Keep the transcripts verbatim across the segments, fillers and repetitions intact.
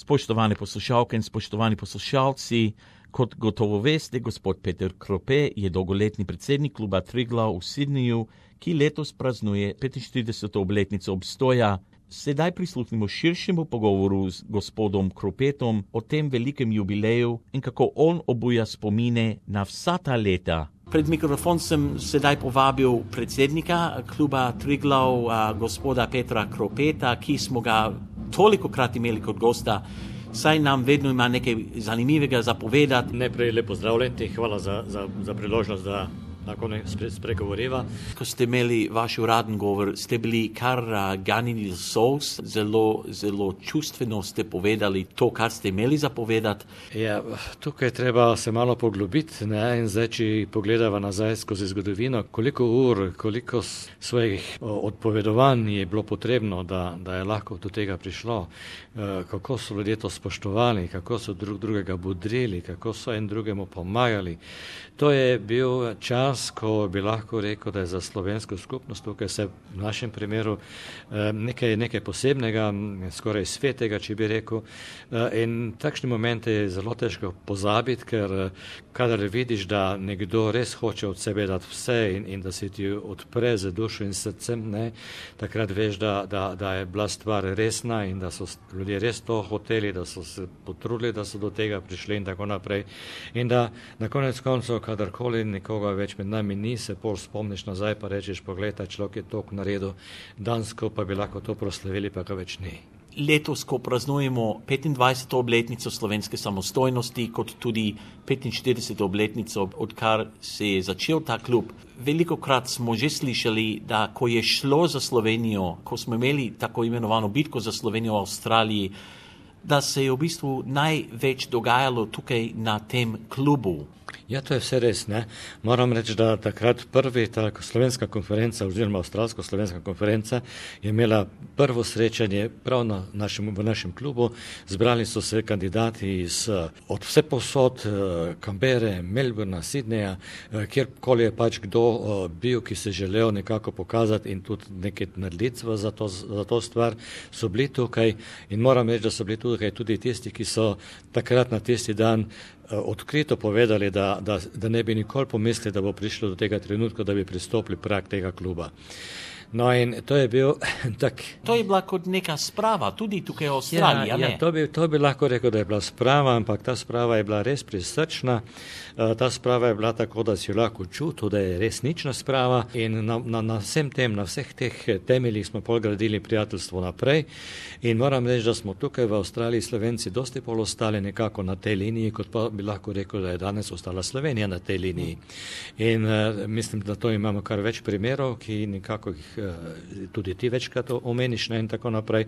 Spoštovane poslušalke in spoštovani poslušalci, kot gotovo veste, gospod Peter Krope je dolgoletni predsednik kluba Triglav v Sydneyju, ki letos praznuje petinštirideseto obletnico obstoja. Sedaj prisluhnimo širšemu pogovoru z gospodom Kropetom o tem velikem jubileju in kako on obuja spomine na vsa ta leta. Pred mikrofon sem sedaj povabil predsednika kluba Triglav, gospoda Petra Kropeta, ki smo ga tolikokrat imeli kot gosta, saj nam vedno ima nekaj zanimivega zapovedati. Najprej lepo zdravljeni, hvala za, za, za priložnost, da lahko spregovoriva. Ko ste imeli vaš uraden govor, ste bili kar uh, ganjeni z solz, zelo, zelo čustveno ste povedali to, kar ste imeli zapovedati. Ja, tukaj treba se malo poglobiti, ne? In zdaj, če pogledava nazaj skozi zgodovino, koliko ur, koliko svojih odpovedovanj je bilo potrebno, da, da je lahko do tega prišlo, kako so ljudje to spoštovali, kako so drug drugega budrili, kako so en drugemu pomagali. To je bil čas, ko bi lahko rekel, da je za slovensko skupnost tukaj se v našem primeru nekaj, nekaj posebnega, skoraj svetega, če bi rekel. In takšne momente je zelo težko pozabiti, ker kadar vidiš, da nekdo res hoče od sebe dati vse in, in da se ti odpre za dušo in srcem, ne, takrat veš, da, da, da je bila stvar resna in da so ljudje res to hoteli, da so se potrudili, da so do tega prišli in tako naprej. In da na konec koncev, kadarkoli nikoga več med nami ni, se pol spomniš nazaj pa rečeš, poglej, ta človek je toliko naredil, dansko pa bi lahko to proslavili, pa ga več ni. Letos, ko praznujemo petindvajseto obletnico slovenske samostojnosti, kot tudi petinštirideseto obletnico, odkar se je začel ta klub, velikokrat smo že slišali, da ko je šlo za Slovenijo, ko smo imeli tako imenovano bitko za Slovenijo v Avstraliji, da se je v bistvu največ dogajalo tukaj na tem klubu. Ja, to je vse res, ne. Moram reči, da takrat prvi ta slovenska konferenca oziroma avstralsko-slovenska konferenca je imela prvo srečanje prav na našem, v našem klubu. Zbrali so se kandidati iz, od vse posod, Canberre, Melbourna, Sydneyja, kjerkoli je pač kdo bil, ki se želel nekako pokazati in tudi nekaj narediti za to, za to stvar, so bili tukaj in moram reči, da so bili tukaj tudi tisti, ki so takrat na tisti dan odkrito povedali, da, da, da ne bi nikoli pomislili, da bo prišlo do tega trenutka, da bi pristopili prag tega kluba. No in to je bil tak... To je bila kot neka sprava, tudi tukaj v Avstraliji, ja, ne? Ja, to bi, to bi lahko rekel, da je bila sprava, ampak ta sprava je bila res prisrčna. Ta sprava je bila tako, da si jo lahko čutil, da je resnična sprava in na, na, na vsem tem, na vseh teh temeljih smo pol gradili prijateljstvo naprej in moram reči, da smo tukaj v Avstraliji Slovenci dosti pol ostali nekako na tej liniji, kot pa bi lahko rekel, da je danes ostala Slovenija na tej liniji. In uh, mislim, da to imamo kar več primerov, ki nekako jih tudi ti večkrat omeniš, ne, in tako naprej.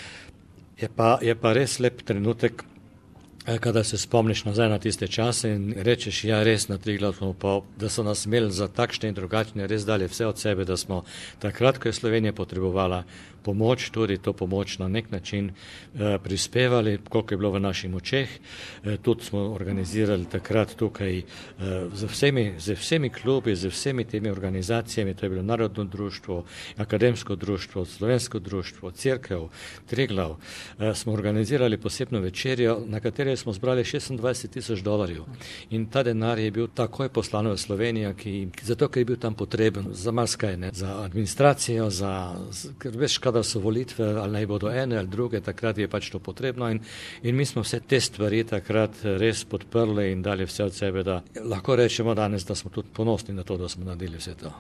Je pa, je pa res lep trenutek, kada se spomniš nazaj na tiste čase in rečeš, ja, res na Triglav smo pa, da so nas imeli za takšne in drugačne, res dali vse od sebe, da smo takrat, ko je Slovenija potrebovala pomoč, tudi to pomoč na nek način eh, prispevali, koliko je bilo v naših močeh. Eh, tudi smo organizirali takrat tukaj eh, z vsemi, z vsemi klubi, z vsemi temi organizacijami, to je bilo Narodno društvo, Akademsko društvo, Slovensko društvo, Cerkev, Triglav. Eh, smo organizirali posebno večerjo, na kateri smo zbrali šestindvajset tisoč dolarjev. In ta denar je bil takoj poslan v Slovenijo, ki, zato, ker je bil tam potreben za marsikaj, ne, za administracijo, za, ker veš, da so volitve, ali naj bodo ene ali druge, takrat je pač to potrebno in, in mi smo vse te stvari takrat res podprli in dali vse od sebe, da lahko rečemo danes, da smo tudi ponosni na to, da smo naredili vse to.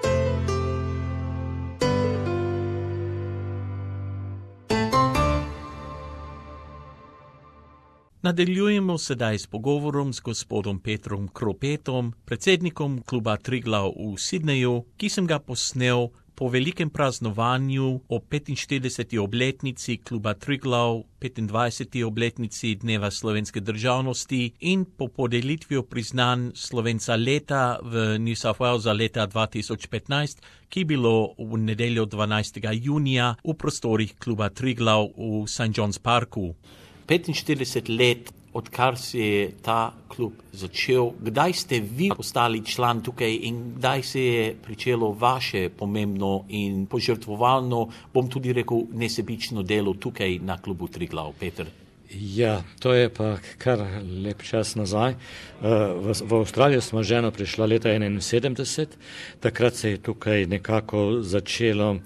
Nadaljujemo sedaj s pogovorom s gospodom Petrom Kropetom, predsednikom kluba Triglav v Sydneyju, ki sem ga posnel po velikem praznovanju o petinštirideseti obletnici kluba Triglav, petindvajseti obletnici Dneva slovenske državnosti in po podelitvi priznan Slovenca leta v New South Wales za leta dva tisoč petnajst, ki je bilo v nedeljo dvanajstega junija v prostorih kluba Triglav v Saint John's Parku. petinštirideset let, odkar se je ta klub začel. Kdaj ste vi postali član tukaj in kdaj se je pričelo vaše pomembno in požrtvovalno, bom tudi rekel, nesebično delo tukaj na klubu Triglav, Peter? Ja, to je pa kar lep čas nazaj. V, v Avstralijo smo ženo prišla leta enainsedemdeset, takrat se je tukaj nekako začelo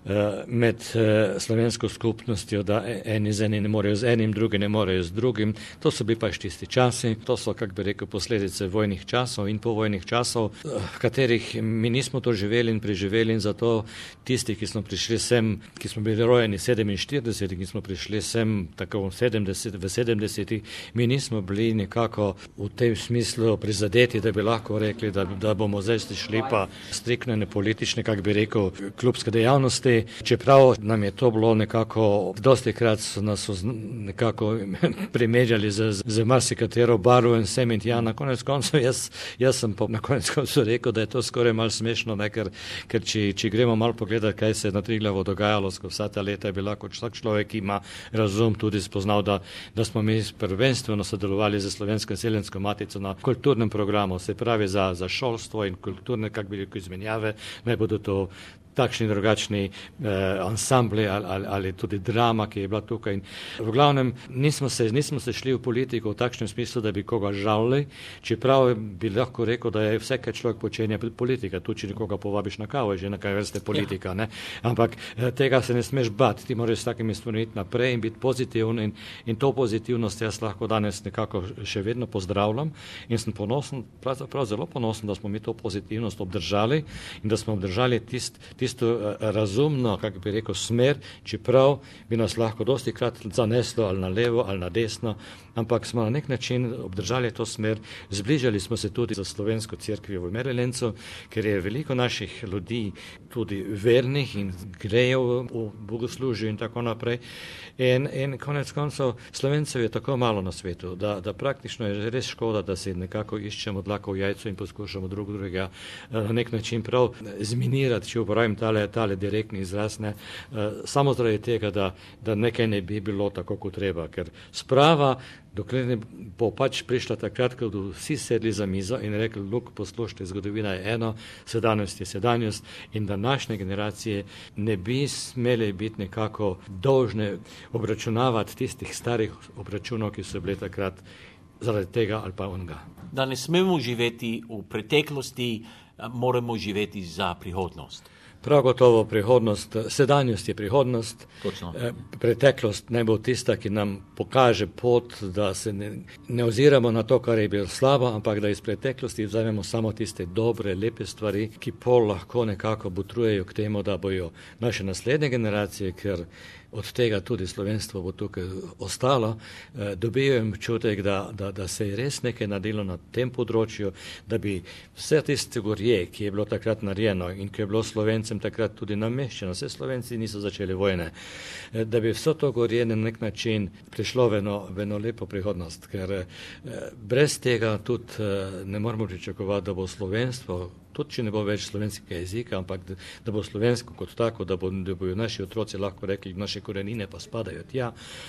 med slovensko skupnostjo, da eni z enim ne morejo z enim, drugi ne morejo z drugim. To so bili pač tisti časi, to so, kak bi rekel, posledice vojnih časov in povojnih časov, v katerih mi nismo to živeli in preživeli in zato tisti, ki smo prišli sem, ki smo bili rojeni sedeminštirideset, ki smo prišli sem tako v sedemdeset, v sedemdesetih, mi nismo bili nekako v tem smislu prizadeti, da bi lahko rekli, da, da bomo zdaj šli pa striktno ne politične, kak bi rekel, klubske dejavnosti, čeprav nam je to bilo nekako, dosti krat so nas nekako primerjali z, z marsikatero barvo in sem in tja, na konec koncev jaz, jaz sem pa na konec koncev rekel, da je to skoraj malo smešno, ne, ker, ker če, če gremo malo pogledati, kaj se je na Triglavu dogajalo skozi vsa ta leta, je bila kot vsak človek, ki ima razum, tudi spoznal, da, da smo mi prvenstveno sodelovali z Slovensko seljensko matico na kulturnem programu, se pravi za, za šolstvo in kulturne, kak bi rekel, izmenjave, naj bodo to takšni drugačni eh, ansambli ali, ali, ali tudi drama, ki je bila tukaj. In v glavnem nismo se, nismo se šli v politiko v takšnem smislu, da bi koga žalili, čeprav bi lahko rekel, da je vse, kaj človek počenja politika, tudi če nekoga povabiš na kavo, je že nekaj vrste politika, ne? Ampak eh, tega se ne smeš bati, ti moraš s takimi stvarmi iti naprej in biti pozitiven in, in to pozitivnost jaz lahko danes nekako še vedno pozdravljam in sem ponosen, prav, prav zelo ponosen, da smo mi to pozitivnost obdržali in da smo obdržali tist, tisto razumno, kako bi rekel, smer, čeprav bi nas lahko dosti krat zaneslo ali na levo ali na desno, ampak smo na nek način obdržali to smer, zbližali smo se tudi za slovensko cerkvijo v Marylandu, ker je veliko naših ljudi tudi vernih in grejo v bogoslužju in tako naprej. In, in konec koncev Slovencev je tako malo na svetu, da, da praktično je res škoda, da se nekako iščemo dlako v jajcu in poskušamo drug drugega na nek način prav zminirati, če uporabim tale, tale direktni izraz, ne, samo zaradi tega, da, da nekaj ne bi bilo tako, kot treba, ker sprava, dokler ne bo pač prišla takrat, ko bodo vsi sedli za mizo in rekli, luk, poslušajte, zgodovina je eno, sedanjost je sedanjost in današnje generacije ne bi smeli biti nekako dolžne obračunavati tistih starih obračunov, ki so bili takrat zaradi tega ali pa onega. Da ne smemo živeti v preteklosti, moramo živeti za prihodnost. Prav gotovo prihodnost, sedanjost je prihodnost, Točno. Preteklost naj bo tista, ki nam pokaže pot, da se ne, ne oziramo na to, kar je bilo slabo, ampak da iz preteklosti vzamemo samo tiste dobre, lepe stvari, ki pol lahko nekako botrujejo k temu, da bojo naše naslednje generacije, ker od tega tudi slovenstvo bo tukaj ostalo, dobijo občutek, da, da, da se je res nekaj naredilo na tem področju, da bi vse tiste gorje, ki je bilo takrat narejeno in ki je bilo Slovencem takrat tudi nameščeno, vse Slovenci niso začeli vojne, da bi vse to gorje na nek način prišlo v eno, v eno lepo prihodnost, ker brez tega tudi ne moramo pričakovati, da bo slovenstvo, tudi če ne bo več slovenskega jezika, ampak da, da bo slovensko kot tako, da, bo, da bojo naši otroci lahko rekli, naše korenine pa spadajo tja,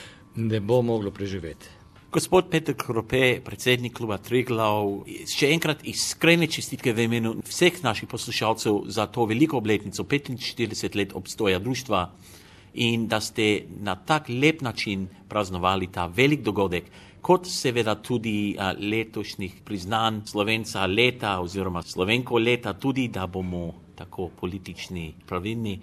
ne bo moglo preživeti. Gospod Peter Krope, predsednik kluba Triglav, še enkrat iskrene čestitke v imenu vseh naših poslušalcev za to veliko obletnico, petinštirideset let obstoja društva in da ste na tak lep način praznovali ta velik dogodek, kot seveda tudi a, letošnjih priznanj Slovenca leta oziroma Slovenko leta, tudi da bomo tako politični pravilni,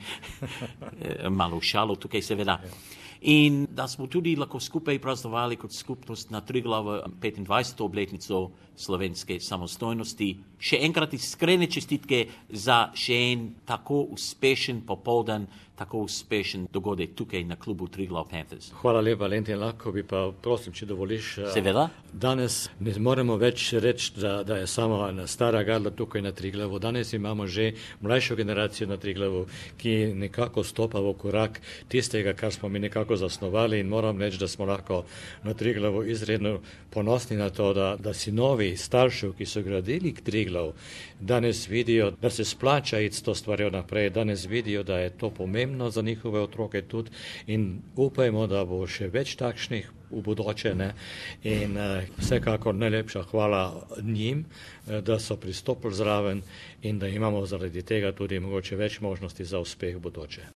malo v šalo tukaj seveda. In da smo tudi lahko skupaj praznovali kot skupnost na Triglavu petindvajseto obletnico slovenske samostojnosti. Še enkrat iskrene čestitke za še en tako uspešen popoldan, tako uspešen dogodek tukaj na klubu Triglav Panthers. Hvala lepa, Lentin, lahko bi pa prosim, če dovoliš. Seveda. Danes ne moremo več reči, da, da je samo ena stara garda tukaj na Triglavu. Danes imamo že mlajšo generacijo na Triglavu, ki nekako stopa v korak tistega, kar smo mi nekako zasnovali in moram reči, da smo lahko na Triglavu izredno ponosni na to, da, da sinovi staršev, ki so gradili k Triglav, danes vidijo, da se splača iti s to stvarjo naprej, danes vidijo, da je to pomembno za njihove otroke tudi in upajmo, da bo še več takšnih v bodoče, ne? In uh, vsekakor najlepša hvala njim, uh, da so pristopili zraven in da imamo zaradi tega tudi mogoče več možnosti za uspeh v bodoče.